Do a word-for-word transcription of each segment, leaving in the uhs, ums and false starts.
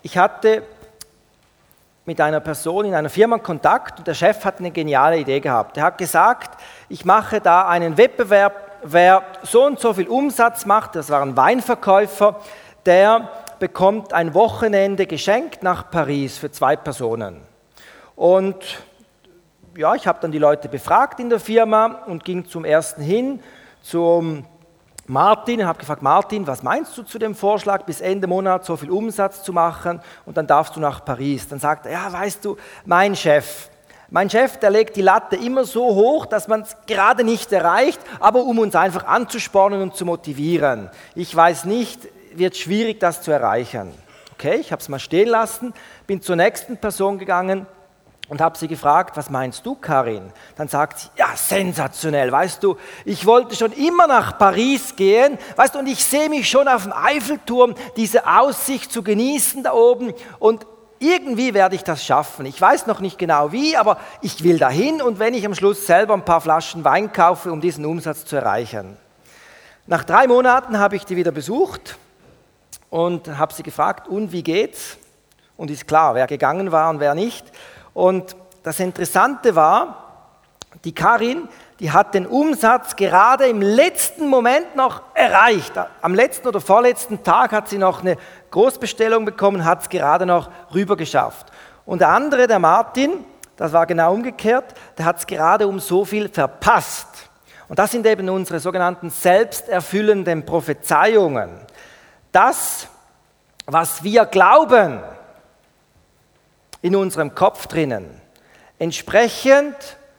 ich hatte mit einer Person in einer Firma Kontakt und der Chef hat eine geniale Idee gehabt. Er hat gesagt, ich mache da einen Wettbewerb, wer so und so viel Umsatz macht, das war ein Weinverkäufer, der bekommt ein Wochenende geschenkt nach Paris für zwei Personen. Und ja, ich habe dann die Leute befragt in der Firma und ging zum ersten hin, zum Martin, und habe gefragt, Martin, was meinst du zu dem Vorschlag, bis Ende Monat so viel Umsatz zu machen und dann darfst du nach Paris? Dann sagt er, ja, weißt du, mein Chef, mein Chef, der legt die Latte immer so hoch, dass man es gerade nicht erreicht, aber um uns einfach anzuspornen und zu motivieren. Ich weiß nicht, wird schwierig, das zu erreichen. Okay, ich habe es mal stehen lassen, bin zur nächsten Person gegangen und habe sie gefragt, was meinst du, Karin? Dann sagt sie, ja, sensationell, weißt du, ich wollte schon immer nach Paris gehen, weißt du, und ich sehe mich schon auf dem Eiffelturm, diese Aussicht zu genießen da oben und irgendwie werde ich das schaffen. Ich weiß noch nicht genau wie, aber ich will dahin und wenn ich am Schluss selber ein paar Flaschen Wein kaufe, um diesen Umsatz zu erreichen. Nach drei Monaten habe ich die wieder besucht und habe sie gefragt, und wie geht's? Und ist klar, wer gegangen war und wer nicht. Und das Interessante war, die Karin, die hat den Umsatz gerade im letzten Moment noch erreicht. Am letzten oder vorletzten Tag hat sie noch eine Großbestellung bekommen, hat es gerade noch rüber geschafft. Und der andere, der Martin, das war genau umgekehrt, der hat es gerade um so viel verpasst. Und das sind eben unsere sogenannten selbsterfüllenden Prophezeiungen. Das, was wir glauben, in unserem Kopf drinnen. Entsprechend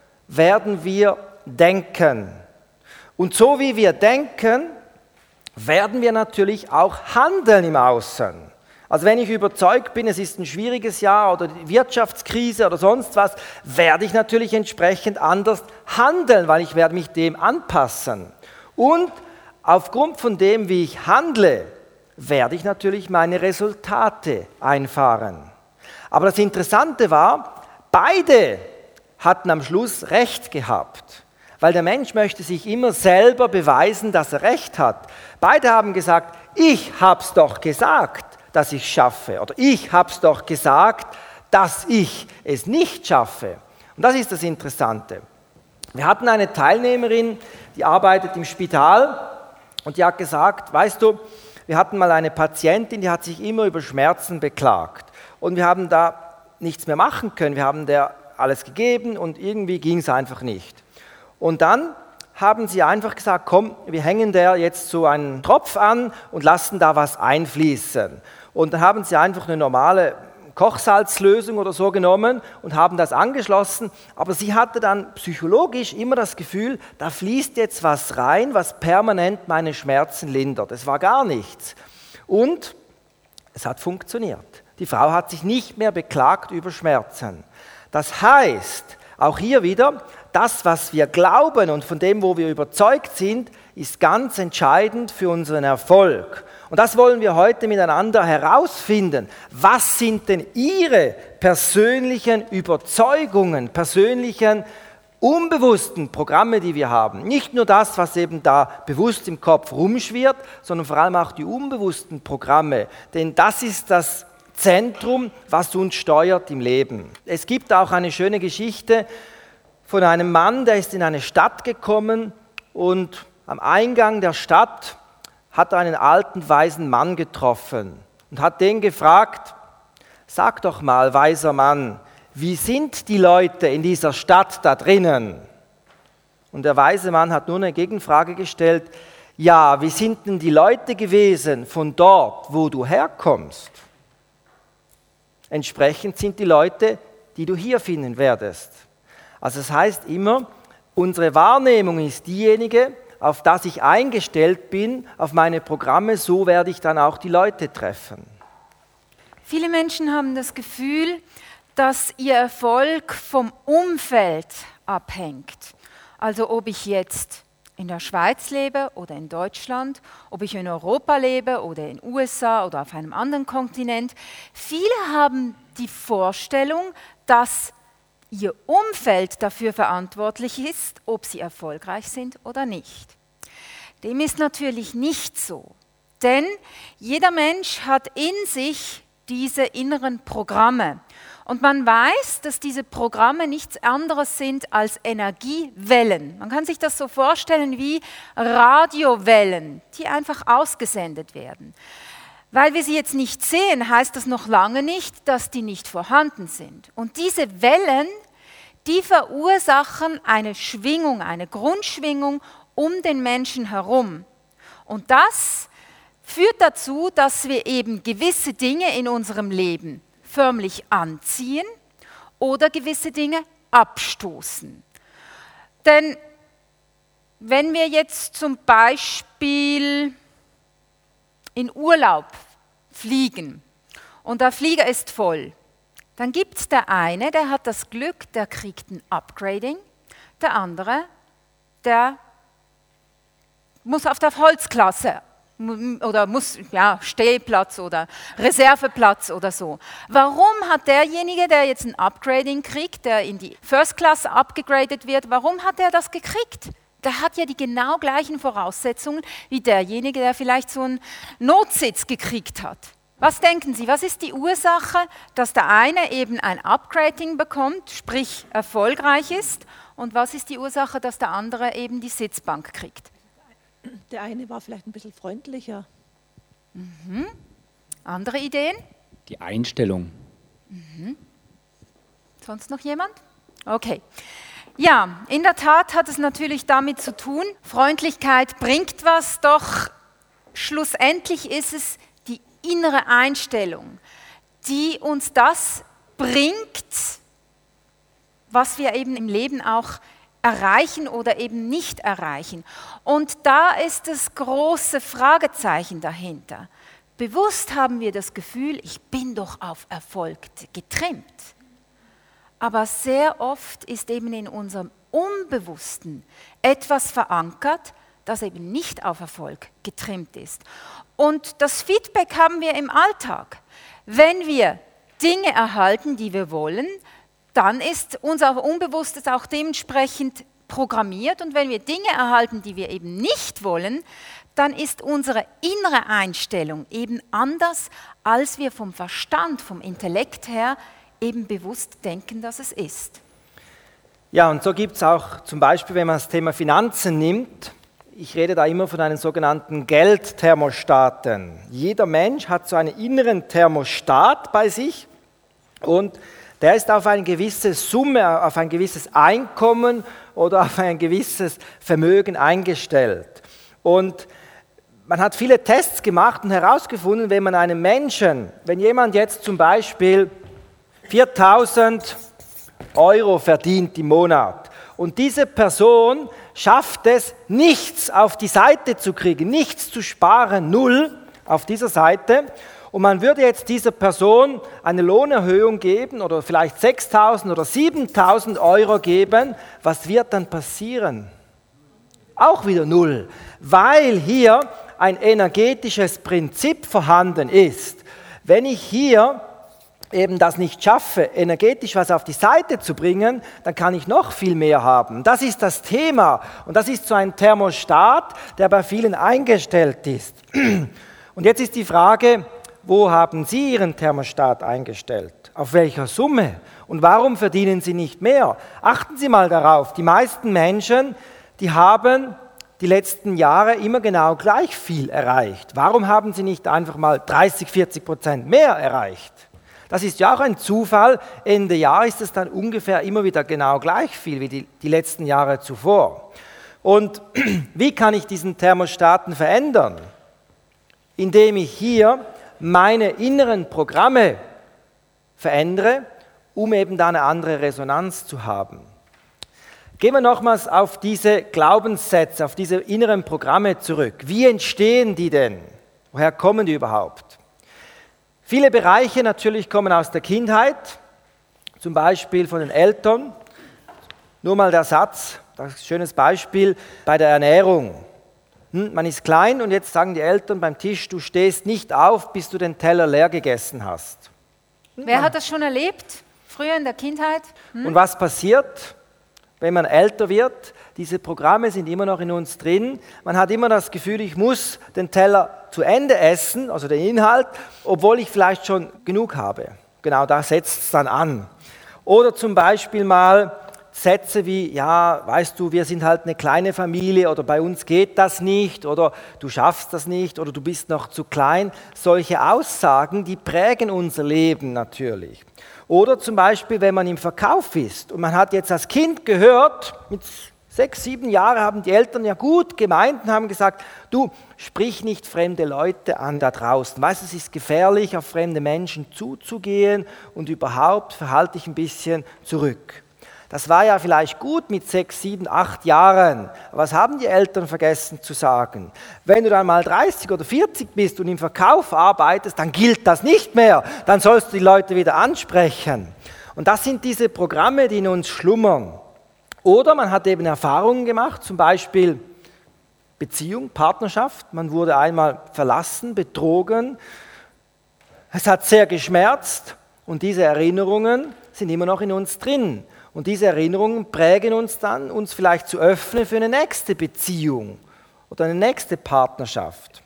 werden wir denken. Und so wie wir denken, werden wir natürlich auch handeln im Außen. Also wenn ich überzeugt bin, es ist ein schwieriges Jahr oder die Wirtschaftskrise oder sonst was, werde ich natürlich entsprechend anders handeln, weil ich werde mich dem anpassen. Und aufgrund von dem, wie ich handle, werde ich natürlich meine Resultate einfahren. Aber das Interessante war, beide hatten am Schluss Recht gehabt, weil der Mensch möchte sich immer selber beweisen, dass er Recht hat. Beide haben gesagt, ich habe es doch gesagt, dass ich es schaffe, oder ich habe es doch gesagt, dass ich es nicht schaffe. Und das ist das Interessante. Wir hatten eine Teilnehmerin, die arbeitet im Spital und die hat gesagt, weißt du, wir hatten mal eine Patientin, die hat sich immer über Schmerzen beklagt. Und wir haben da nichts mehr machen können. Wir haben der alles gegeben und irgendwie ging es einfach nicht. Und dann haben sie einfach gesagt, komm, wir hängen der jetzt so einen Tropf an und lassen da was einfließen. Und dann haben sie einfach eine normale Kochsalzlösung oder so genommen und haben das angeschlossen. Aber sie hatte dann psychologisch immer das Gefühl, da fließt jetzt was rein, was permanent meine Schmerzen lindert. Es war gar nichts. Und es hat funktioniert. Die Frau hat sich nicht mehr beklagt über Schmerzen. Das heißt, auch hier wieder, das, was wir glauben und von dem, wo wir überzeugt sind, ist ganz entscheidend für unseren Erfolg. Und das wollen wir heute miteinander herausfinden. Was sind denn Ihre persönlichen Überzeugungen, persönlichen unbewussten Programme, die wir haben? Nicht nur das, was eben da bewusst im Kopf rumschwirrt, sondern vor allem auch die unbewussten Programme. Denn das ist das Zentrum, was uns steuert im Leben. Es gibt auch eine schöne Geschichte von einem Mann, der ist in eine Stadt gekommen und am Eingang der Stadt hat er einen alten, weisen Mann getroffen und hat den gefragt, sag doch mal, weiser Mann, wie sind die Leute in dieser Stadt da drinnen? Und der weise Mann hat nur eine Gegenfrage gestellt, ja, wie sind denn die Leute gewesen von dort, wo du herkommst? Entsprechend sind die Leute, die du hier finden werdest. Also das heißt immer, unsere Wahrnehmung ist diejenige, auf das ich eingestellt bin, auf meine Programme, so werde ich dann auch die Leute treffen. Viele Menschen haben das Gefühl, dass ihr Erfolg vom Umfeld abhängt. Also ob ich jetzt in der Schweiz lebe oder in Deutschland, ob ich in Europa lebe oder in den U S A oder auf einem anderen Kontinent. Viele haben die Vorstellung, dass ihr Umfeld dafür verantwortlich ist, ob sie erfolgreich sind oder nicht. Dem ist natürlich nicht so, denn jeder Mensch hat in sich diese inneren Programme. Und man weiß, dass diese Programme nichts anderes sind als Energiewellen. Man kann sich das so vorstellen wie Radiowellen, die einfach ausgesendet werden. Weil wir sie jetzt nicht sehen, heißt das noch lange nicht, dass die nicht vorhanden sind. Und diese Wellen, die verursachen eine Schwingung, eine Grundschwingung um den Menschen herum. Und das führt dazu, dass wir eben gewisse Dinge in unserem Leben förmlich anziehen oder gewisse Dinge abstoßen. Denn wenn wir jetzt zum Beispiel in Urlaub fliegen und der Flieger ist voll, dann gibt es der eine, der hat das Glück, der kriegt ein Upgrading, der andere, der muss auf der Holzklasse oder muss, ja, Stehplatz oder Reserveplatz oder so. Warum hat derjenige, der jetzt ein Upgrading kriegt, der in die First Class abgegradet wird, warum hat er das gekriegt? Der hat ja die genau gleichen Voraussetzungen wie derjenige, der vielleicht so einen Notsitz gekriegt hat. Was denken Sie, was ist die Ursache, dass der eine eben ein Upgrading bekommt, sprich erfolgreich ist, und was ist die Ursache, dass der andere eben die Sitzbank kriegt? Der eine war vielleicht ein bisschen freundlicher. Mhm. Andere Ideen? Die Einstellung. Mhm. Sonst noch jemand? Okay. Ja, in der Tat hat es natürlich damit zu tun, Freundlichkeit bringt was, doch schlussendlich ist es die innere Einstellung, die uns das bringt, was wir eben im Leben auch erreichen oder eben nicht erreichen. Und da ist das große Fragezeichen dahinter. Bewusst haben wir das Gefühl, ich bin doch auf Erfolg getrimmt. Aber sehr oft ist eben in unserem Unbewussten etwas verankert, das eben nicht auf Erfolg getrimmt ist. Und das Feedback haben wir im Alltag. Wenn wir Dinge erhalten, die wir wollen, dann ist unser Unbewusstes auch dementsprechend programmiert. Und wenn wir Dinge erhalten, die wir eben nicht wollen, dann ist unsere innere Einstellung eben anders, als wir vom Verstand, vom Intellekt her eben bewusst denken, dass es ist. Ja, und so gibt es auch zum Beispiel, wenn man das Thema Finanzen nimmt, ich rede da immer von einen sogenannten Geldthermostaten. Jeder Mensch hat so einen inneren Thermostat bei sich und der ist auf eine gewisse Summe, auf ein gewisses Einkommen oder auf ein gewisses Vermögen eingestellt. Und man hat viele Tests gemacht und herausgefunden, wenn man einem Menschen, wenn jemand jetzt zum Beispiel viertausend Euro verdient im Monat und diese Person schafft es, nichts auf die Seite zu kriegen, nichts zu sparen, null auf dieser Seite, und man würde jetzt dieser Person eine Lohnerhöhung geben oder vielleicht sechstausend oder siebentausend Euro geben, was wird dann passieren? Auch wieder null, weil hier ein energetisches Prinzip vorhanden ist. Wenn ich hier eben das nicht schaffe, energetisch was auf die Seite zu bringen, dann kann ich noch viel mehr haben. Das ist das Thema und das ist so ein Thermostat, der bei vielen eingestellt ist. Und jetzt ist die Frage, wo haben Sie Ihren Thermostat eingestellt? Auf welcher Summe? Und warum verdienen Sie nicht mehr? Achten Sie mal darauf, die meisten Menschen, die haben die letzten Jahre immer genau gleich viel erreicht. Warum haben sie nicht einfach mal dreißig, vierzig Prozent mehr erreicht? Das ist ja auch ein Zufall. Ende Jahr ist es dann ungefähr immer wieder genau gleich viel wie die, die letzten Jahre zuvor. Und wie kann ich diesen Thermostaten verändern? Indem ich hier meine inneren Programme verändere, um eben da eine andere Resonanz zu haben. Gehen wir nochmals auf diese Glaubenssätze, auf diese inneren Programme zurück. Wie entstehen die denn? Woher kommen die überhaupt? Viele Bereiche natürlich kommen aus der Kindheit, zum Beispiel von den Eltern. Nur mal der Satz, das ist ein schönes Beispiel bei der Ernährung. Hm, man ist klein und jetzt sagen die Eltern beim Tisch, du stehst nicht auf, bis du den Teller leer gegessen hast. Hm, Wer hat das schon erlebt, früher in der Kindheit? Hm? Und was passiert, wenn man älter wird? Diese Programme sind immer noch in uns drin. Man hat immer das Gefühl, ich muss den Teller zu Ende essen, also den Inhalt, obwohl ich vielleicht schon genug habe. Genau, da setzt es dann an. Oder zum Beispiel mal Sätze wie, ja, weißt du, wir sind halt eine kleine Familie oder bei uns geht das nicht oder du schaffst das nicht oder du bist noch zu klein. Solche Aussagen, die prägen unser Leben natürlich. Oder zum Beispiel, wenn man im Verkauf ist und man hat jetzt als Kind gehört, mit sechs, sieben Jahren haben die Eltern ja gut gemeint und haben gesagt, du, sprich nicht fremde Leute an da draußen. Weißt du, es ist gefährlich, auf fremde Menschen zuzugehen und überhaupt verhalte dich ein bisschen zurück. Das war ja vielleicht gut mit sechs, sieben, acht Jahren. Aber was haben die Eltern vergessen zu sagen? Wenn du dann mal dreißig oder vierzig bist und im Verkauf arbeitest, dann gilt das nicht mehr. Dann sollst du die Leute wieder ansprechen. Und das sind diese Programme, die in uns schlummern. Oder man hat eben Erfahrungen gemacht, zum Beispiel Beziehung, Partnerschaft. Man wurde einmal verlassen, betrogen. Es hat sehr geschmerzt und diese Erinnerungen sind immer noch in uns drin. Und diese Erinnerungen prägen uns dann, uns vielleicht zu öffnen für eine nächste Beziehung oder eine nächste Partnerschaft.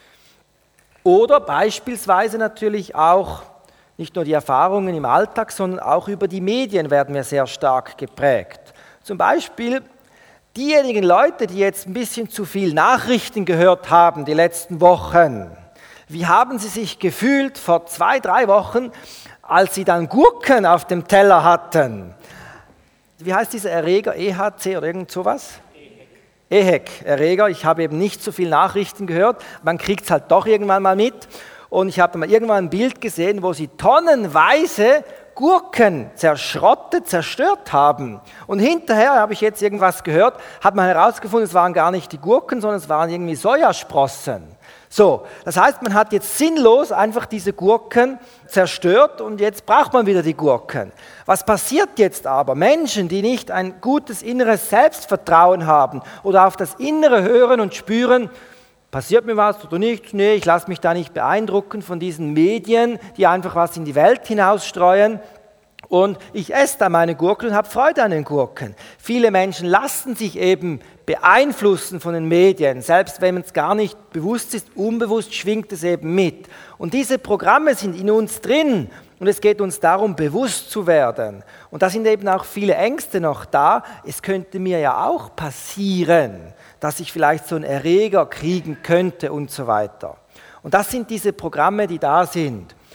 Oder beispielsweise natürlich auch nicht nur die Erfahrungen im Alltag, sondern auch über die Medien werden wir sehr stark geprägt. Zum Beispiel diejenigen Leute, die jetzt ein bisschen zu viel Nachrichten gehört haben die letzten Wochen. Wie haben sie sich gefühlt vor zwei, drei Wochen, als sie dann Gurken auf dem Teller hatten? Wie heißt dieser Erreger? E H C oder irgend sowas? E H E C, Erreger. Ich habe eben nicht so viel Nachrichten gehört. Man kriegt es halt doch irgendwann mal mit. Und ich habe mal irgendwann ein Bild gesehen, wo sie tonnenweise Gurken zerschrottet, zerstört haben. Und hinterher habe ich jetzt irgendwas gehört, hat man herausgefunden, es waren gar nicht die Gurken, sondern es waren irgendwie Sojasprossen. So, das heißt, man hat jetzt sinnlos einfach diese Gurken zerstört und jetzt braucht man wieder die Gurken. Was passiert jetzt aber? Menschen, die nicht ein gutes inneres Selbstvertrauen haben oder auf das Innere hören und spüren, passiert mir was oder nicht? Nee, ich lasse mich da nicht beeindrucken von diesen Medien, die einfach was in die Welt hinausstreuen. Und ich esse da meine Gurken und habe Freude an den Gurken. Viele Menschen lassen sich eben beeinflussen von den Medien, selbst wenn es gar nicht bewusst ist, unbewusst schwingt es eben mit. Und diese Programme sind in uns drin und es geht uns darum, bewusst zu werden. Und da sind eben auch viele Ängste noch da. Es könnte mir ja auch passieren, dass ich vielleicht so einen Erreger kriegen könnte und so weiter. Und das sind diese Programme, die da sind.